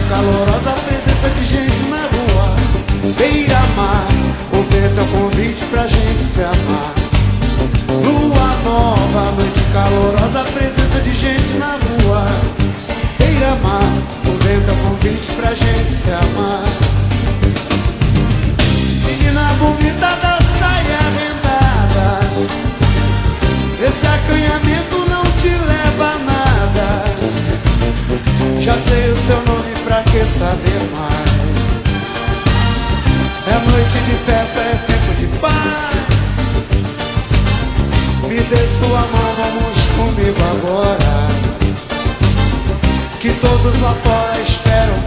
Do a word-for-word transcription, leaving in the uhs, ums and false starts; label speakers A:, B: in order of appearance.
A: calorosa presença de gente na rua. Beira-mar, o vento é um convite pra gente se amar. Lua nova, noite calorosa, presença de gente na rua. Beira-mar, o vento é um convite pra gente se amar. Menina bonita da saia rendada, esse acanhamento não te leva a nada. Já sei o seu nome, pra que saber mais? É noite de festa, é tempo de paz. Me dê sua mão, vamos comigo agora, que todos lá fora esperam